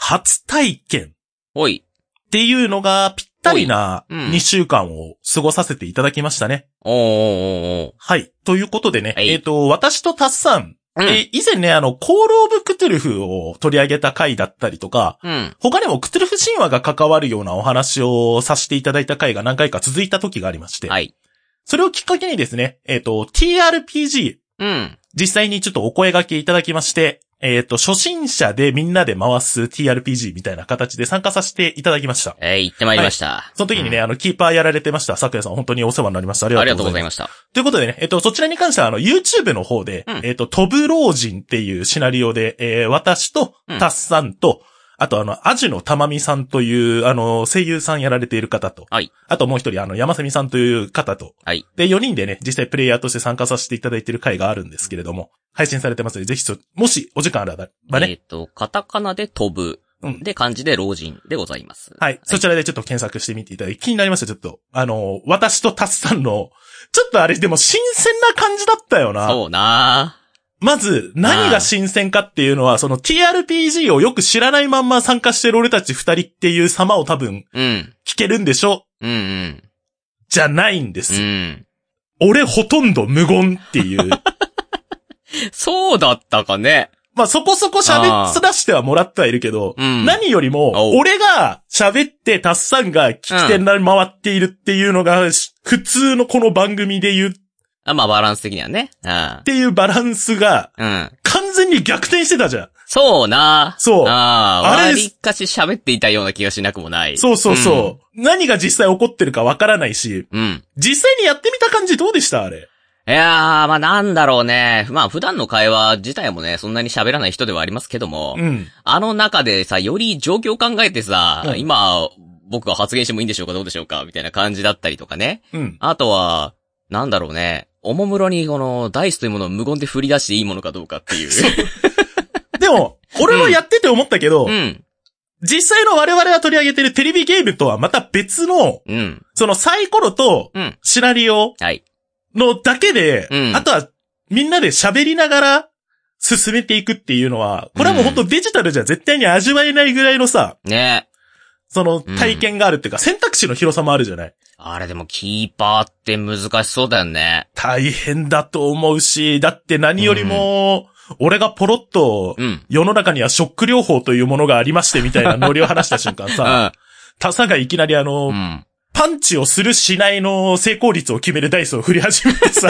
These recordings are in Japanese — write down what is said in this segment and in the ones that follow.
初体験おい。 っていうのがぴったりなうん 2週間を過ごさせていただきましたね。 おー。 はい。ということでね、 はい、 私とタッサン、以前ね、コールオブクトゥルフを取り上げた回だったりとか、他にもクトゥルフ神話が関わるようなお話をさせていただいた回が何回か続いた時がありまして、 はい。 それをきっかけにですね、TRPG、実際にちょっとお声掛けいただきまして、初心者でみんなで回す TRPG みたいな形で参加させていただきました。 行ってまいりました。 はい、その時にね、キーパーやられてました、咲夜さん本当にお世話になりました。ありがとうございました。ということでね、そちらに関してはYouTube の方で、飛ぶ老人っていうシナリオで、私とタッサンと、あとアジのたまみさんという、声優さんやられている方と、 はい。 あともう一人、山瀬美さんという方と、 はい。 で、4人でね、実際プレイヤーとして参加させていただいている回があるんですけれども、配信されてますので、ぜひもしお時間あればね。 カタカナで飛ぶ。で、漢字で老人でございます。 はい。そちらでちょっと検索してみていただき、気になりました、ちょっと。私とタスさんの、ちょっとあれでも新鮮な感じだったよな。 そうなまず、何が新鮮かっていうのは、その TRPG をよく知らないまんま参加してる俺たち二人っていう様を多分、聞けるんでしょ？じゃないんです。俺ほとんど無言っていう。 そうだったかね。 まあ、そこそこ喋らしてはもらってはいるけど、何よりも、俺が喋ってタッサンが聞き手に回っているっていうのが、普通のこの番組で言う。 まあ、バランス的にはね。 っていうバランスが、完全に逆転してたじゃん。 そうな。 そう。 あれかし喋っていたような気がしなくもない。 そうそうそう。何が実際起こってるかわからないし、実際にやってみた感じどうでしたあれ。 いやー、まあなんだろうね。まあ普段の会話自体もね、そんなに喋らない人ではありますけども、あの中でさ、より状況を考えてさ、今、僕が発言してもいいんでしょうかどうでしょうかみたいな感じだったりとかね。あとは、なんだろうね。おもむろにこのダイスというものを無言で振り出していいものかどうかっていう。 でも、俺はやってて思ったけど、実際の我々が取り上げてるテレビゲームとはまた別の、そのサイコロとシナリオのだけで、あとはみんなで喋りながら進めていくっていうのは、これはもう本当デジタルじゃ絶対に味わえないぐらいのさ、その体験があるっていうか、選択肢の広さもあるじゃない。 あれでもキーパーって難しそうだよね。 大変だと思うし、だって何よりも、俺がポロッと、世の中にはショック療法というものがありましてみたいなノリを話した瞬間さ、タサがいきなりパンチをするしないの成功率を決めるダイスを振り始めてさ、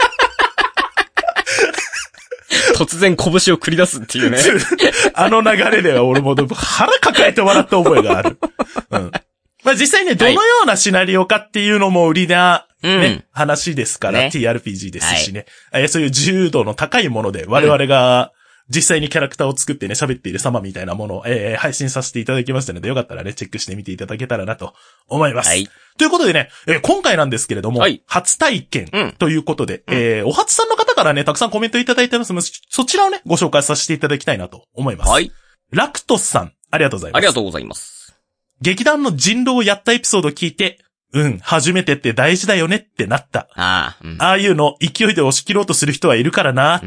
突然拳を繰り出すっていうね。 あの流れでは俺も腹抱えて笑った覚えがある。まあ実際ね、どのようなシナリオかっていうのも売りな、話ですから、TRPG ですしね。そういう自由度の高いもので、我々が実際にキャラクターを作ってね、喋っている様みたいなものを、配信させていただきましたので、よかったらね、チェックしてみていただけたらなと思います。ということでね、今回なんですけれども、初体験ということで、お初さんの方からね、たくさんコメントいただいてますので、そちらをね、ご紹介させていただきたいなと思います。ラクトスさん、ありがとうございます。 ありがとうございます。 劇団の人狼をやったエピソードを聞いて、初めてって大事だよねってなった。ああいうの勢いで押し切ろうとする人はいるからなって。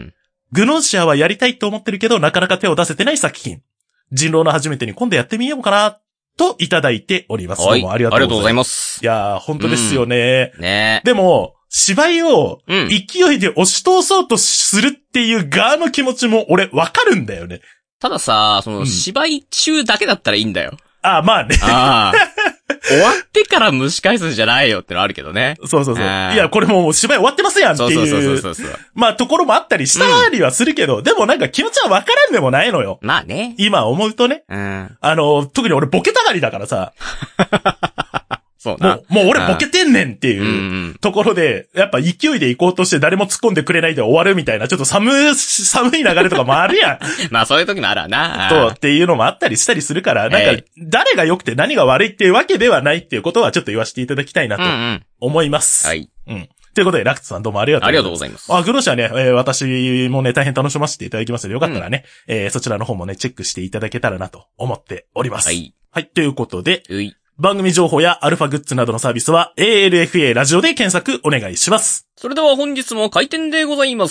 グノーシアはやりたいと思ってるけど、なかなか手を出せてない作品。人狼の初めてに今度やってみようかな、といただいております。どうもありがとうございます。いやー、本当ですよね。でも、芝居を勢いで押し通そうとするっていう側の気持ちも俺わかるんだよね。たださ、その芝居中だけだったらいいんだよ。 まあね。 終わってから蒸し返すんじゃないよってのあるけどね。 そうそうそう。いや、これもう芝居終わってますやんっていう。まあ、ところもあったりしたりはするけど、でもなんか気持ちはわからんでもないのよ。 まあね。 今思うとね。特に俺ボケたがりだからさ。 そうな。 もう俺ボケてんねんっていうところで、やっぱ勢いで行こうとして誰も突っ込んでくれないで終わるみたいな、ちょっと寒い流れとかもあるやん。 まあそういう時もあるわな。 そうっていうのもあったりしたりするから、なんか誰が良くて何が悪いっていうわけではないっていうことはちょっと言わせていただきたいなと思います。はい。ということで、ラクツさんどうもありがとうございます。グロシはね、私もね、大変楽しませていただきますので、よかったらね、そちらの方もね、チェックしていただけたらなと思っております。はい。はい、ということで、番組情報やアルファグッズなどのサービスは ALFA ラジオで検索お願いします。 それでは本日も開店でございます。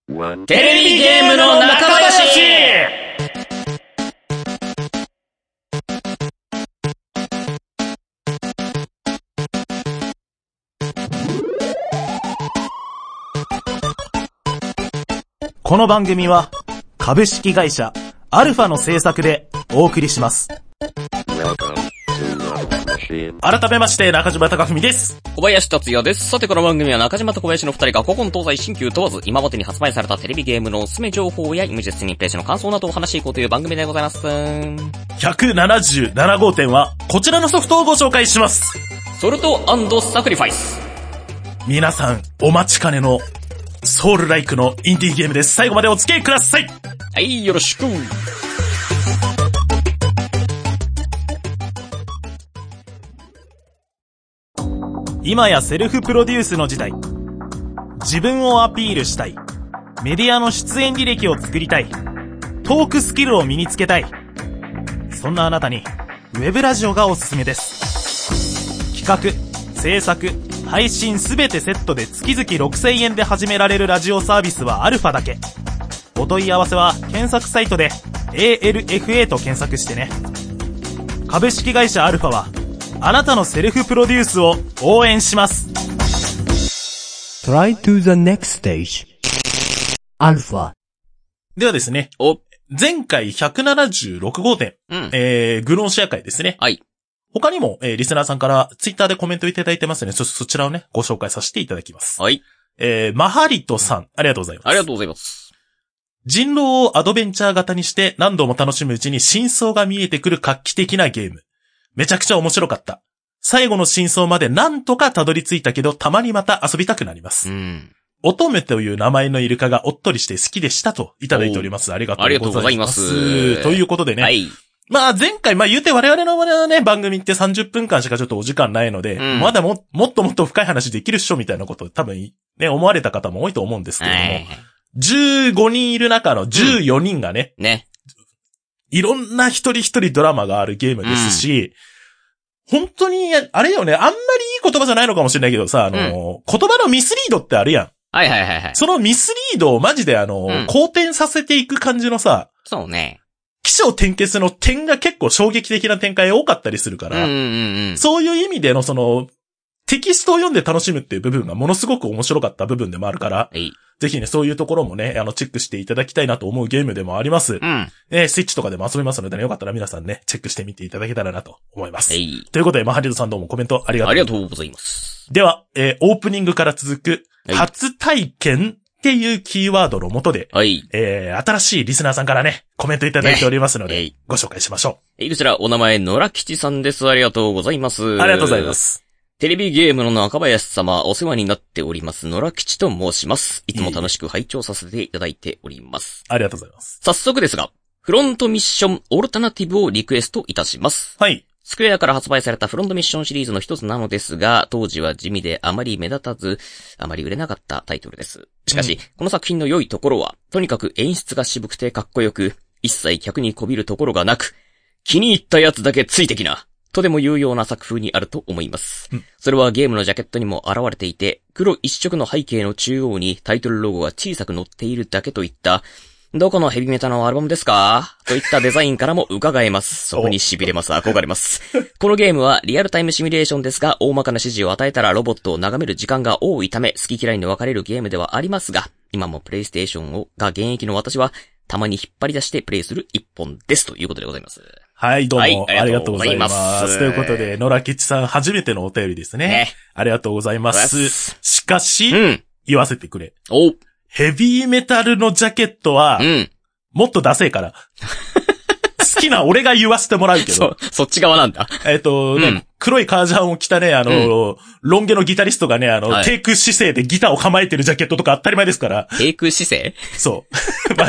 3、2、1 テレビゲームの中林。 この番組は株式会社アルファの制作でお送りします。改めまして中島貴文です。 小林達也です。さてこの番組は中島と小林の二人が古今東西新旧問わず今までに発売されたテレビゲームのおすすめ情報やイメージスニッページの感想などを話していこうという番組でございます。 177号店はこちらのソフトをご紹介します。 ソルト&サクリファイス。 皆さんお待ちかねのソウルライクのインディーゲームです。最後までお付き合いください。 はい、よろしく。 今やセルフプロデュースの時代。自分をアピールしたい。メディアの出演履歴を作りたい。トークスキルを身につけたい。そんなあなたにウェブラジオがおすすめです。企画、制作、配信すべてセットで月々6000円で始められるラジオサービスはアルファだけ。お問い合わせは検索サイトで ALFA と検索してね。株式会社アルファはあなたのセルフプロデュースを応援します。 Try to the next stage アルファ。 ではですね、前回176号店、グノーシェア会ですね。 はい。 他にも、リスナーさんからツイッターでコメントいただいてますので、そちらをね、ご紹介させていただきます。 はい。 マハリトさん、ありがとうございます。 ありがとうございます。 人狼をアドベンチャー型にして何度も楽しむうちに真相が見えてくる画期的なゲーム。めちゃくちゃ面白かった。最後の真相までなんとかたどり着いたけど、たまにまた遊びたくなります。乙女という名前のイルカがおっとりして好きでしたといただいております。ありがとうございます。ということでね。はい。まあ前回、言うて我々のね、番組って30分間しかちょっとお時間ないので、まだもっともっと深い話できるっしょみたいなこと多分ね、思われた方も多いと思うんですけれども、15人いる中の14人がね、いろんな一人一人ドラマがあるゲームですし、本当に、あれよね、あんまりいい言葉じゃないのかもしれないけどさ、言葉のミスリードってあるやん。 はいはいはいはい。 そのミスリードをマジで好転させていく感じのさ、 そうね。 起承転結の点が結構衝撃的な展開多かったりするから、そういう意味でのテキストを読んで楽しむっていう部分がものすごく面白かった部分でもあるから、ぜひね、そういうところもね、チェックしていただきたいなと思うゲームでもあります。スイッチとかでも遊べますのでね、よかったら皆さんね、チェックしてみていただけたらなと思います。ということで、マハリドさんどうもコメントありがとうございます。では、オープニングから続く、初体験っていうキーワードの下で、新しいリスナーさんからね、コメントいただいておりますので、ご紹介しましょう。こちら、お名前、野良吉さんです。ありがとうございます。 ありがとうございます。 テレビゲームの中林様、お世話になっております。野良吉と申します。いつも楽しく拝聴させていただいております。 ありがとうございます。 早速ですが、フロントミッションオルタナティブをリクエストいたします。 はい。 スクエアから発売されたフロントミッションシリーズの一つなのですが、当時は地味であまり目立たず、あまり売れなかったタイトルです。しかし、この作品の良いところは、とにかく演出が渋くてかっこよく、一切客にこびるところがなく、気に入ったやつだけついてきな。とても有用な作風にあると思います。それはゲームのジャケットにも現れていて、黒一色の背景の中央にタイトルロゴが小さく載っているだけといった、どこのヘビメタのアルバムですかといったデザインからも伺えます。そこに痺れます。憧れます。このゲームはリアルタイムシミュレーションですが、大まかな指示を与えたらロボットを眺める時間が多いため、好き嫌いに分かれるゲームではありますが、今もプレイステーションが現役の私は、たまに引っ張り出してプレイする一本です。ということでございます。 はい、どうも、ありがとうございます。ということで、野良吉さん初めてのお便りですね。ありがとうございます。しかし、言わせてくれ。ヘビーメタルのジャケットは、もっとダセえから。好きな俺が言わせてもらうけど。 そっち側なんだ。 黒いカージャンを着たね、ロン毛のギタリストがね、低空姿勢でギターを構えてるジャケットとか当たり前ですから。 低空姿勢？ そう。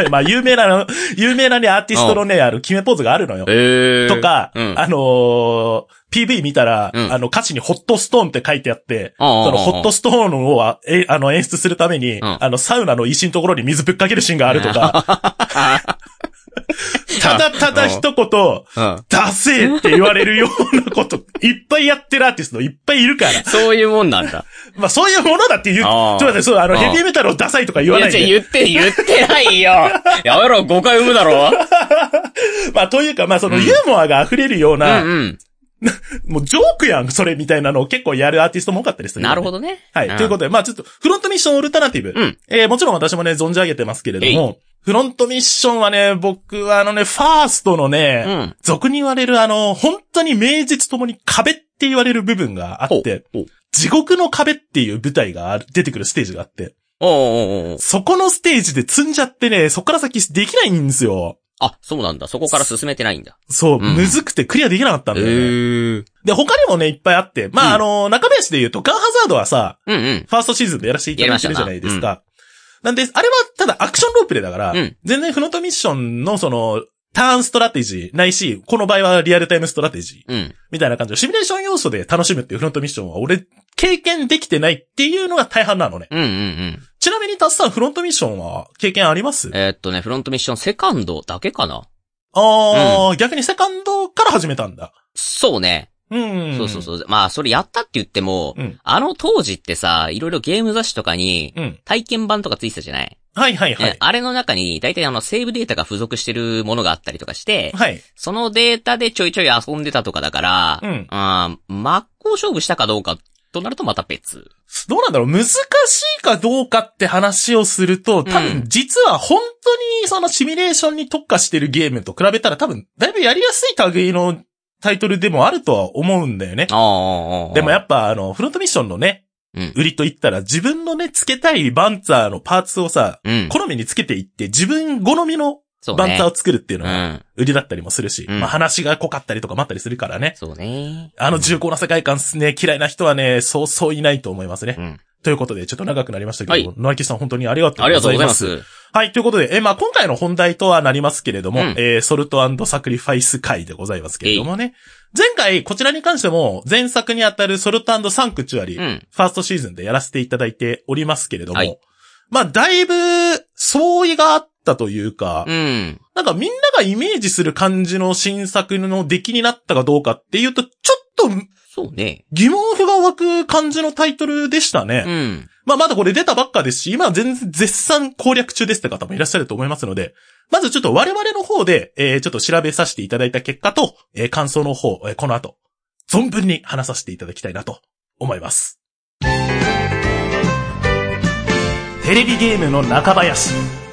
まあ、有名なね、アーティストのね、決めポーズがあるのよ。とか、PV 見たら、歌詞にホットストーンって書いてあって、そのホットストーンを、演出するために、サウナの石のところに水ぶっかけるシーンがあるとか、ただ一言、ダセーって言われるようなこと、いっぱいやってるアーティストいっぱいいるから。 そういうもんなんだ。 まあそういうものだって言う、ちょっと待って、ヘビーメタルをダサいとか言わないで。 いや、言ってないよ。やめろ、誤解生むだろ。 まあというか、まあそのユーモアが溢れるような、 もうジョークやん、それみたいなのを結構やるアーティストも多かったりする、ね。 なるほどね。 はい。ということで、まあちょっと、フロントミッションオルタナティブ。もちろん私もね、存じ上げてますけれども、フロントミッションはね、僕はファーストのね、俗に言われる本当に名実ともに壁って言われる部分があって、地獄の壁っていう舞台が出てくるステージがあって、そこのステージで積んじゃってね、そこから先できないんですよ。 あ、そうなんだ。そこから進めてないんだ。 そう、むずくてクリアできなかったんだよね。で、他にもね、いっぱいあって、まあ、中林で言うと、ガンハザードはさ、ファーストシーズンでやらせていただいてるじゃないですか。なんで、あれはただアクションロープレイだから、全然フロントミッションのターンストラテジーないし、この場合はリアルタイムストラテジー。みたいな感じのシミュレーション要素で楽しむっていうフロントミッションは俺、経験できてないっていうのが大半なのね。ちなみにタスさんフロントミッションは経験あります？ フロントミッションセカンドだけかな。 逆にセカンドから始めたんだ。 そうね。そう。まあ、それやったって言っても、当時ってさ、いろいろゲーム雑誌とかに、体験版とかついてたじゃない？ はいはいはい。 あれの中に、だいたいセーブデータが付属してるものがあったりとかして、そのデータでちょいちょい遊んでたとかだから、真っ向勝負したかどうかとなるとまた別。 どうなんだろう、難しいかどうかって話をすると、多分実は本当にシミュレーションに特化してるゲームと比べたら多分だいぶやりやすい類のタイトルでもあるとは思うんだよね。でもやっぱフロントミッションのね、売りと言ったら自分のね、付けたいバンツァーのパーツをさ、好みに付けていって自分好みのバンツァーを作るっていうのが売りだったりもするし、まあ話が濃かったりとかもあったりするからね。 そうね。 重厚な世界観ね、嫌いな人はね、そうそういないと思いますね。ということで、ちょっと長くなりましたけど、野木さん本当にありがとうございます。 ありがとうございます。 はい、ということで、まあ今回の本題とはなりますけれども、ソルト&サクリファイス回でございますけれどもね。前回、こちらに関しても、前作にあたるソルト&サンクチュアリ、ファーストシーズンでやらせていただいておりますけれども、まあだいぶ、相違があったというか、なんかみんながイメージする感じの新作の出来になったかどうかっていうと、ちょっと、 そうね。 疑問符が湧く感じのタイトルでしたね。まあまだこれ出たばっかですし、今は全然絶賛攻略中ですって方もいらっしゃると思いますので、まずちょっと我々の方で、ちょっと調べさせていただいた結果と、感想の方、この後、存分に話させていただきたいなと思います。テレビゲームの中林。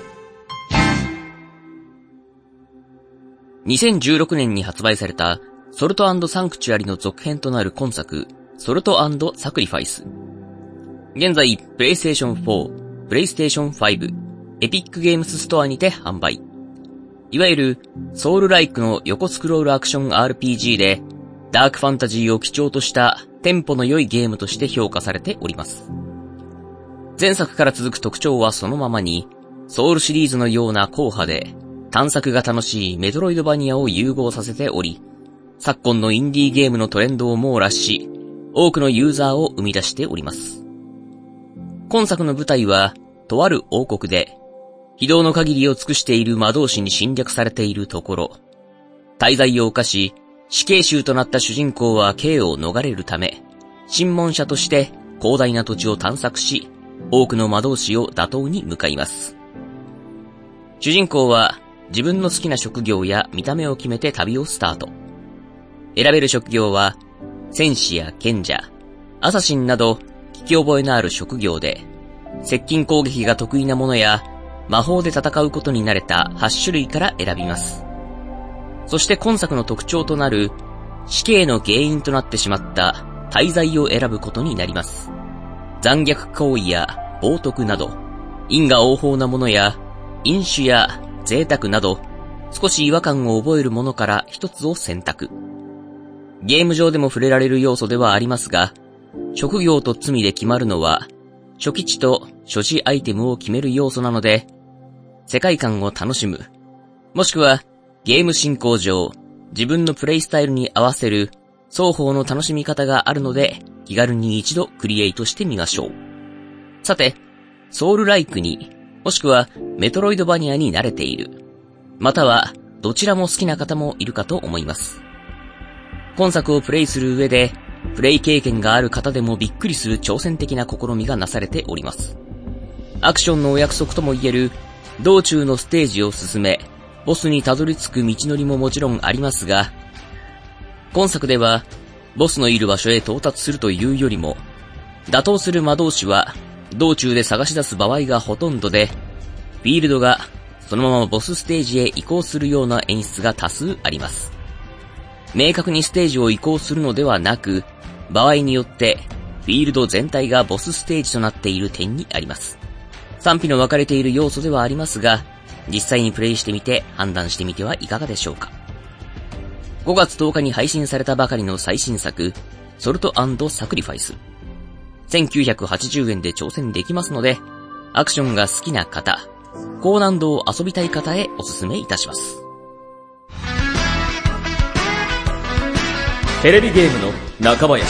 2016年に発売された、ソルト&サンクチュアリの続編となる今作、ソルト&サクリファイス。現在、PlayStation 4、PlayStation 5、エピックゲームスストアにて販売。いわゆる、ソウルライクの横スクロールアクション RPG で、ダークファンタジーを基調としたテンポの良いゲームとして評価されております。前作から続く特徴はそのままに、ソウルシリーズのような硬派で、探索が楽しいメトロイドバニアを融合させており、昨今のインディーゲームのトレンドを網羅し、多くのユーザーを生み出しております。今作の舞台は、とある王国で、非道の限りを尽くしている魔導士に侵略されているところ、大罪を犯し、死刑囚となった主人公は刑を逃れるため、審問者として広大な土地を探索し、多くの魔導士を打倒に向かいます。主人公は、自分の好きな職業や見た目を決めて旅をスタート。選べる職業は、戦士や賢者、アサシンなど、聞き覚えのある職業で、接近攻撃が得意なものや、魔法で戦うことに慣れた8種類から選びます。そして今作の特徴となる、死刑の原因となってしまった大罪を選ぶことになります。残虐行為や冒涜など、因果応報なものや、飲酒や贅沢など、少し違和感を覚えるものから一つを選択。ゲーム上でも触れられる要素ではありますが、職業と罪で決まるのは、初期値と所持アイテムを決める要素なので、世界観を楽しむ、もしくはゲーム進行上、自分のプレイスタイルに合わせる双方の楽しみ方があるので、気軽に一度クリエイトしてみましょう。さて、ソウルライクに、もしくはメトロイドバニアに慣れている、またはどちらも好きな方もいるかと思います。今作をプレイする上で、プレイ経験がある方でもびっくりする挑戦的な試みがなされております。アクションのお約束とも言える、道中のステージを進め、ボスにたどり着く道のりももちろんありますが、 今作では、ボスのいる場所へ到達するというよりも、打倒する魔導士は、道中で探し出す場合がほとんどで、フィールドがそのままボスステージへ移行するような演出が多数あります。明確にステージを移行するのではなく、場合によってフィールド全体がボスステージとなっている点にあります。賛否の分かれている要素ではありますが、実際にプレイしてみて判断してみてはいかがでしょうか。5月10日に配信されたばかりの最新作、ソルト&サクリファイス。1980円で挑戦できますので、アクションが好きな方、高難度を遊びたい方へおすすめいたします。テレビゲームの中林。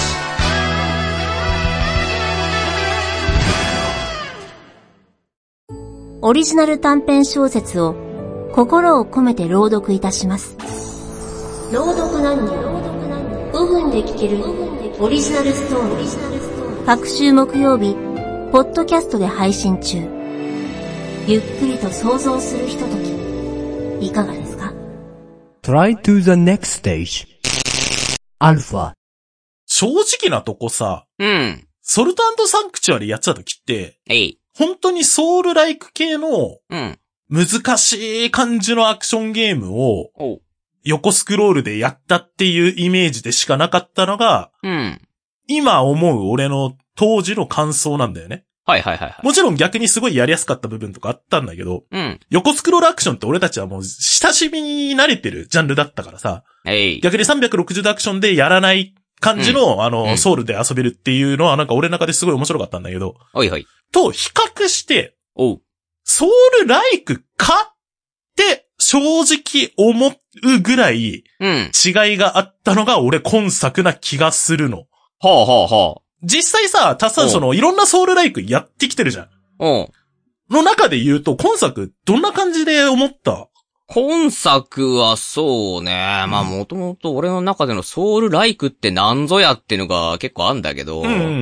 オリジナル短編小説を心を込めて朗読いたします。朗読何人5分で聞けるオリジナルストーリー。各週木曜日、ポッドキャストで配信中。ゆっくりと想像するひととき、いかがですか？ Try to the next stage. アルファ。 正直なとこさ、ソルト&サンクチュアリやってた時って、本当にソウルライク系の、難しい感じのアクションゲームを、横スクロールでやったっていうイメージでしかなかったのが、今思う俺の当時の感想なんだよね。もちろん逆にすごいやりやすかった部分とかあったんだけど、横スクロールアクションって俺たちはもう親しみに慣れてるジャンルだったからさ、逆に360度アクションでやらない感じの、ソウルで遊べるっていうのはなんか俺の中ですごい面白かったんだけど、と比較して、ソウルライクかって正直思うぐらい違いがあったのが俺今作な気がするの。実際さ、たっさんいろんなソウルライクやってきてるじゃん。の中で言うと、今作どんな感じで思った？ 今作はそうね。まあもともと俺の中でのソウルライクってなんぞやっていうのが結構あんだけど。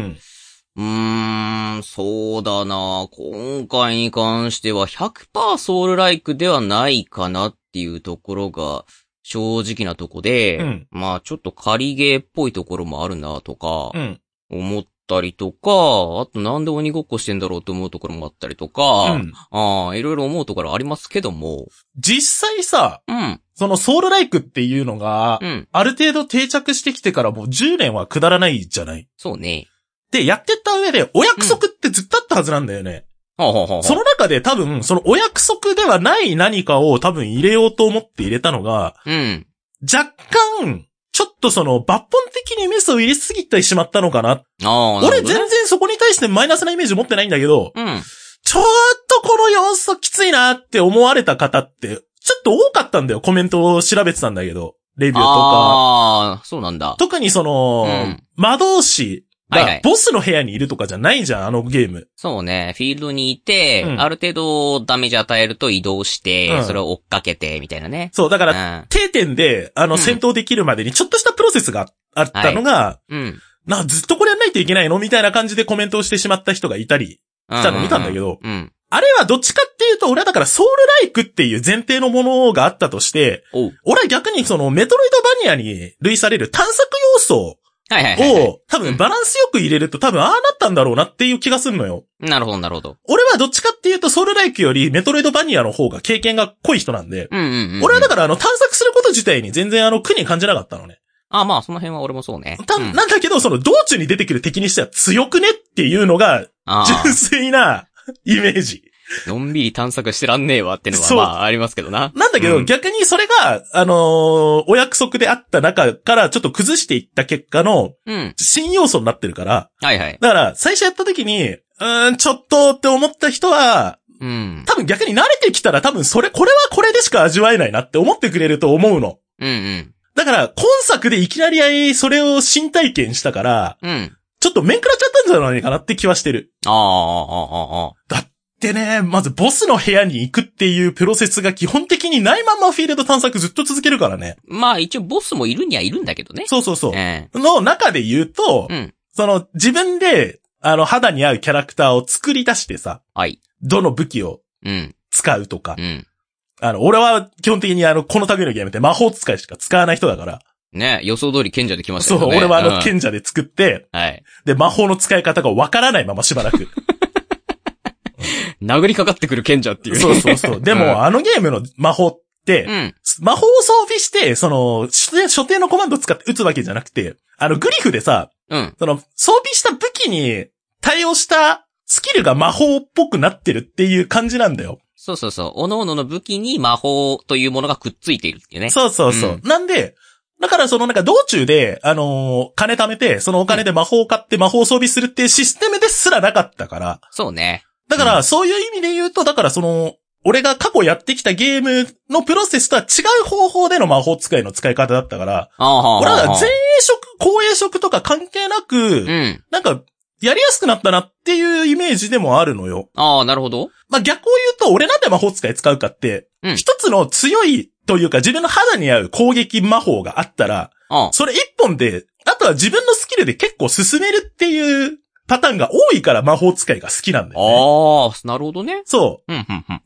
そうだな。今回に関しては 100% ソウルライクではないかなっていうところが正直なとこで、まあちょっと仮ゲーっぽいところもあるなとか、思ったりとか、あとなんで鬼ごっこしてんだろうと思うところもあったりとか、いろいろ思うところありますけども。 実際さ、そのソウルライクっていうのが、ある程度定着してきてからもう10年はくだらないじゃない？ そうね。 で、やってった上でお約束ってずっとあったはずなんだよね。その中で多分、そのお約束ではない何かを多分入れようと思って入れたのが、若干、ちょっと抜本的にメスを入れすぎてしまったのかな。俺全然そこに対してマイナスなイメージ持ってないんだけど、ちょっとこの要素きついなって思われた方って、ちょっと多かったんだよ。コメントを調べてたんだけど。レビューとか。 そうなんだ。 特に魔導士がボスの部屋にいるとかじゃないじゃん、あのゲーム。 そうね。フィールドにいて、ある程度ダメージ与えると移動して、それを追っかけて、みたいなね。 そう、だから、定点で、戦闘できるまでにちょっとしたプロセスがあったのが、ずっとこれやんないといけないのみたいな感じでコメントをしてしまった人がいたりしたの見たんだけど、あれはどっちかっていうと、俺はだからソウルライクっていう前提のものがあったとして、俺は逆にメトロイドバニアに類される探索要素を多分バランスよく入れると多分ああなったんだろうなっていう気がするのよ。 なるほど、なるほど。 俺はどっちかっていうとソウルライクよりメトロイドバニアの方が経験が濃い人なんで、俺はだから探索すること自体に全然苦に感じなかったのね。 まあその辺は俺もそうね。 なんだけど道中に出てくる敵にしては強くねっていうのが純粋なイメージ。 のんびり探索してらんねえわってのはまあありますけどな。 なんだけど、逆にそれが、お約束であった中からちょっと崩していった結果の、新要素になってるから。だから、最初やった時に、ちょっとって思った人は、多分逆に慣れてきたら多分これはこれでしか味わえないなって思ってくれると思うの。だから、今作でいきなりそれを新体験したから、ちょっと面食らっちゃったんじゃないかなって気はしてる。だってね、まずボスの部屋に行くっていうプロセスが基本的にないままフィールド探索ずっと続けるからね。 まあ一応ボスもいるにはいるんだけどね。 そう。の中で言うと、自分で、肌に合うキャラクターを作り出してさ、どの武器を使うとか、俺は基本的にこの類のゲームって魔法使いしか使わない人だから、 ね、予想通り賢者できましたよね。 そう、俺は賢者で作って、 はい。 で、魔法の使い方がわからないまましばらく。 殴りかかってくる賢者っていう、ね。 そうそうそう。でも、あのゲームの魔法って、魔法を装備して、所定のコマンドを使って撃つわけじゃなくて、グリフでさ、装備した武器に対応したスキルが魔法っぽくなってるっていう感じなんだよ。 そうそうそう。各々の武器に魔法というものがくっついているっていうね。 そうそうそう。なんで、だから道中で、金貯めて、そのお金で魔法を買って魔法を装備するっていうシステムですらなかったから。 そうね。 だから、そういう意味で言うと、だから俺が過去やってきたゲームのプロセスとは違う方法での魔法使いの使い方だったから、俺は前衛色、後衛色とか関係なく、なんか、やりやすくなったなっていうイメージでもあるのよ。 ああ、なるほど。 まあ、逆を言うと、俺なんで魔法使い使うかって、一つの強いというか自分の肌に合う攻撃魔法があったら、それ一本で、あとは自分のスキルで結構進めるっていうパターンが多いから魔法使いが好きなんだよね。 ああ、なるほどね。 そう。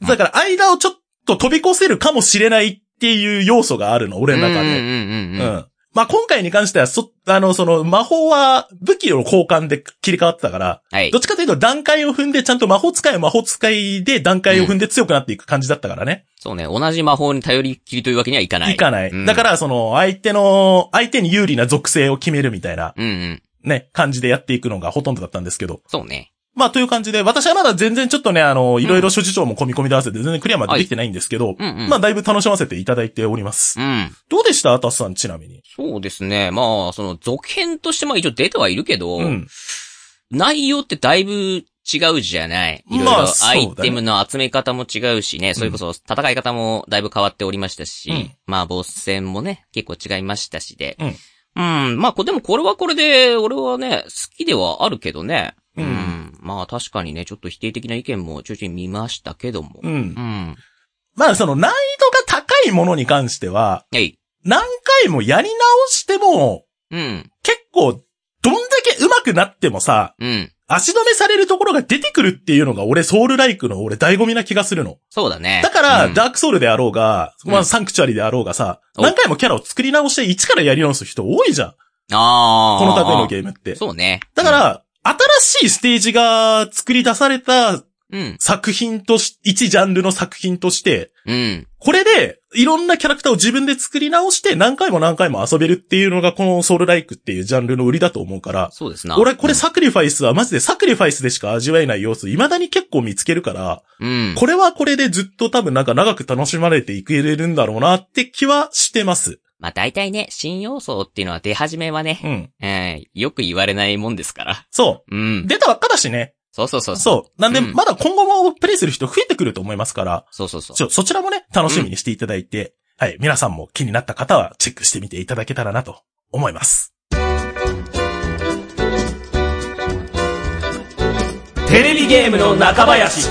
だから間をちょっと飛び越せるかもしれないっていう要素があるの、俺の中で。まあ、今回に関しては、魔法は武器の交換で切り替わってたから、はい、どっちかというと段階を踏んで、ちゃんと魔法使いで段階を踏んで強くなっていく感じだったからね。 そうね、同じ魔法に頼りきりというわけにはいかない。 いかない。だから、相手に有利な属性を決めるみたいな、ね、感じでやっていくのがほとんどだったんですけど。 そうね。 まあ、という感じで、私はまだ全然ちょっとね、いろいろ諸事情も込み込みで合わせて全然クリアまでできてないんですけど、まあ、だいぶ楽しませていただいております。どうでしたアタスさん、ちなみに。 そうですね。まあ、続編として一応出てはいるけど、内容ってだいぶ違うじゃない。いろいろアイテムの集め方も違うしね、それこそ戦い方もだいぶ変わっておりましたし、まあ、ボス戦もね、結構違いましたしで、まあ、でもこれはこれで、俺はね、好きではあるけどね。まあ確かにね、ちょっと否定的な意見もちょいちょい見ましたけども。まあ難易度が高いものに関しては、何回もやり直しても、結構、どんだけ上手くなってもさ、足止めされるところが出てくるっていうのがソウルライクの醍醐味な気がするの。 そうだね。 だから、ダークソウルであろうが、まあサンクチュアリであろうがさ、何回もキャラを作り直して一からやり直す人多いじゃん。この類のゲームって。 そうね。 だから、新しいステージが作り出された作品とし、一ジャンルの作品として、これでいろんなキャラクターを自分で作り直して何回も何回も遊べるっていうのがこのソウルライクっていうジャンルの売りだと思うから、 そうですな。 俺これサクリファイスはマジでサクリファイスでしか味わえない要素未だに結構見つけるから、これはこれでずっと多分なんか長く楽しまれていけれるんだろうなって気はしてます。 まあ大体ね、新要素っていうのは出始めはね、よく言われないもんですから。 そう。出たばっかだしね。 そう。 なんで、まだ今後もプレイする人増えてくると思いますから。 そちらもね、楽しみにしていただいて、はい、皆さんも気になった方はチェックしてみていただけたらなと思います。 テレビゲームの中林。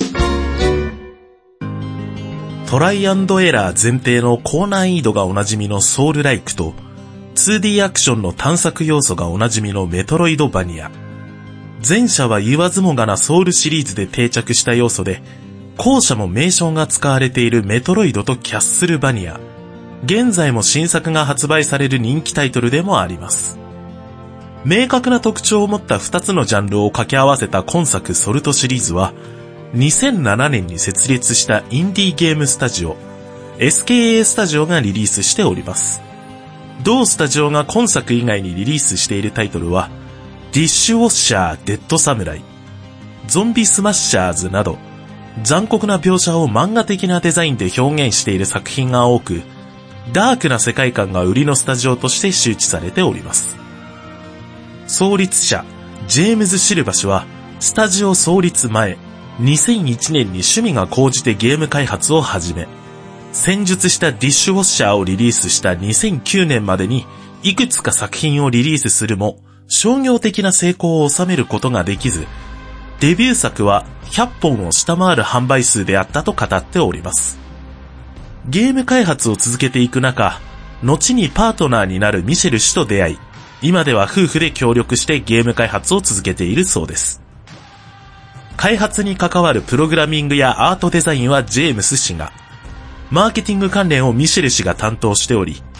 トライアンドエラー前提の高難易度がおなじみのソウルライクと 2D アクションの探索要素がおなじみのメトロイドバニア。前者は言わずもがなソウルシリーズで定着した要素で、後者も名称が使われているメトロイドとキャッスルバニア。現在も新作が発売される人気タイトルでもあります。明確な特徴を持った2つのジャンルを掛け合わせた今作ソルトシリーズは、2007年に設立したインディーゲームスタジオ SKA スタジオがリリースしております。同スタジオが今作以外にリリースしているタイトルはディッシュウォッシャーデッドサムライ、ゾンビスマッシャーズなど残酷な描写を漫画的なデザインで表現している作品が多く、ダークな世界観が売りのスタジオとして周知されております。創立者ジェームズ・シルバ氏はスタジオ創立前2001年に趣味が高じてゲーム開発を始め、戦術したディッシュウォッシャーをリリースした2009年までにいくつか作品をリリースするも商業的な成功を収めることができず、デビュー作は100本を下回る販売数であったと語っております。ゲーム開発を続けていく中、後にパートナーになるミシェル氏と出会い、今では夫婦で協力してゲーム開発を続けているそうです。開発に関わるプログラミングやアートデザインはジェームス氏が、マーケティング関連をミシェル氏が担当しており、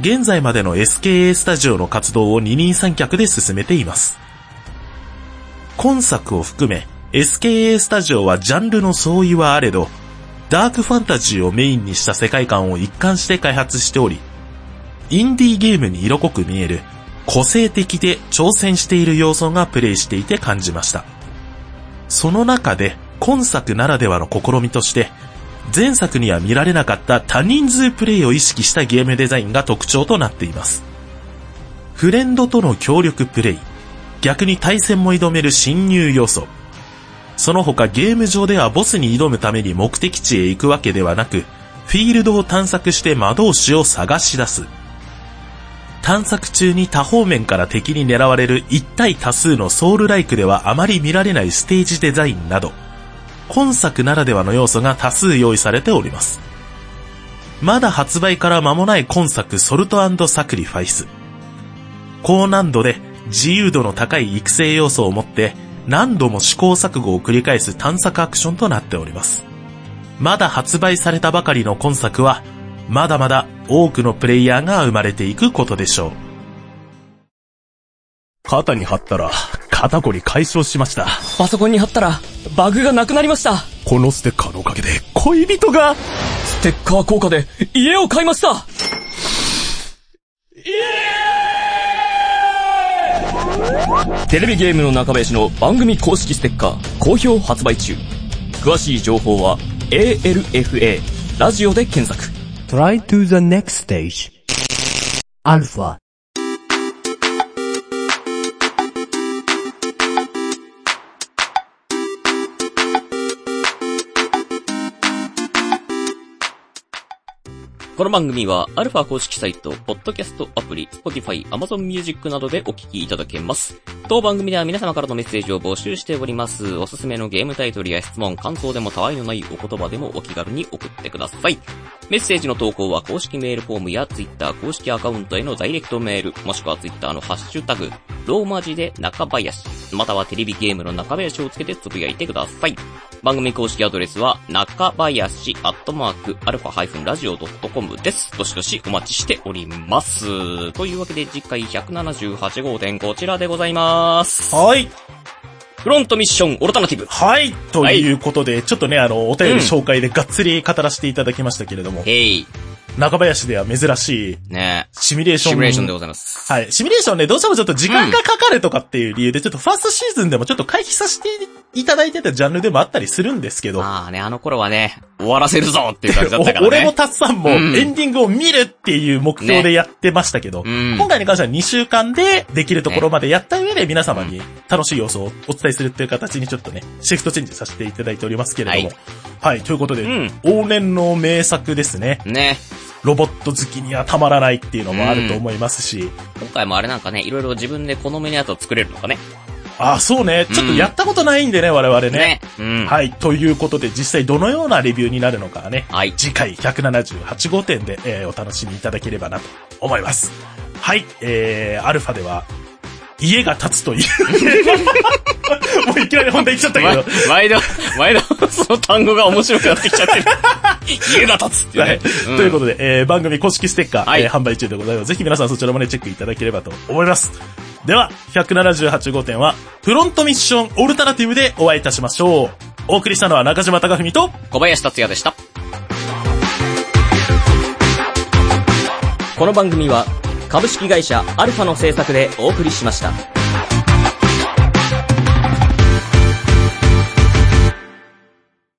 現在までの SKA スタジオの活動を二人三脚で進めています。今作を含め、SKA スタジオはジャンルの相違はあれど、ダークファンタジーをメインにした世界観を一貫して開発しており、インディーゲームに色濃く見える、個性的で挑戦している要素がプレイしていて感じました。その中で、今作ならではの試みとして、前作には見られなかった多人数プレイを意識したゲームデザインが特徴となっています。フレンドとの協力プレイ、逆に対戦も挑める侵入要素、その他ゲーム上ではボスに挑むために目的地へ行くわけではなく、フィールドを探索して魔導士を探し出す。探索中に多方面から敵に狙われる一対多数のソウルライクではあまり見られないステージデザインなど、今作ならではの要素が多数用意されております。まだ発売から間もない今作ソルト&サクリファイス。高難度で自由度の高い育成要素を持って何度も試行錯誤を繰り返す探索アクションとなっております。まだ発売されたばかりの今作は、まだまだ多くのプレイヤーが生まれていくことでしょう。 肩に貼ったら肩こり解消しました。 パソコンに貼ったらバグがなくなりました。 このステッカーのおかげで恋人が。 ステッカー効果で家を買いました。イエーイ！テレビゲームの中林の番組公式ステッカー好評発売中。詳しい情報は ALFA ラジオで検索。 Try to the next stage. アルファ。 この番組はアルファ公式サイト、ポッドキャストアプリ、Spotify、Amazon Music などでお聞きいただけます。当番組では皆様からのメッセージを募集しております。おすすめのゲームタイトルや質問、感想でもたわいのないお言葉でもお気軽に送ってください。メッセージの投稿は公式メールフォームや Twitter 公式アカウントへのダイレクトメール、もしくは Twitter のハッシュタグ、ローマ字で中林、またはテレビゲームの中林をつけてつぶやいてください。番組公式アドレスは、中林@alpha-radio.com です。どしどしお待ちしております。というわけで次回178号店こちらでございます。 はい。 フロントミッションオルタナティブ。 はい。ということで、ちょっとね、お便り紹介でがっつり語らせていただきましたけれども。中林では珍しい。 ねシミュレーション。 シミュレーションでございます。 はい。シミュレーションね、どうしてもちょっと時間がかかるとかっていう理由で、ちょっとファーストシーズンでもちょっと回避させていただいてたジャンルでもあったりするんですけど。 まあね、あの頃はね、終わらせるぞっていう感じだったからね。 俺もタツさんもエンディングを見るっていう目標でやってましたけど、今回に関しては2週間でできるところまでやった上で皆様に楽しい要素をお伝えするっていう形にちょっとね、シフトチェンジさせていただいておりますけれども。はい、ということで、往年の名作ですね。 ね。 ロボット好きにはたまらないっていうのもあると思いますし。 今回もあれなんかね、いろいろ自分で好みのやつを作れるのかね。 あ、そうね。ちょっとやったことないんでね、我々ね。はい。ということで、実際どのようなレビューになるのかね。はい。次回178号店で、お楽しみいただければなと思います。はい。アルファでは、家が建つという。もういきなり本題来ちゃったけど。 毎度、その単語が面白くなってきちゃってる。家が建つっていうね。 ということで、番組公式ステッカー、販売中でございます。ぜひ皆さんそちらもね、チェックいただければと思います。では、178号店は、フロントミッションオルタナティブでお会いいたしましょう。お送りしたのは中島貴文と小林達也でした。 この番組は、株式会社アルファの制作でお送りしました。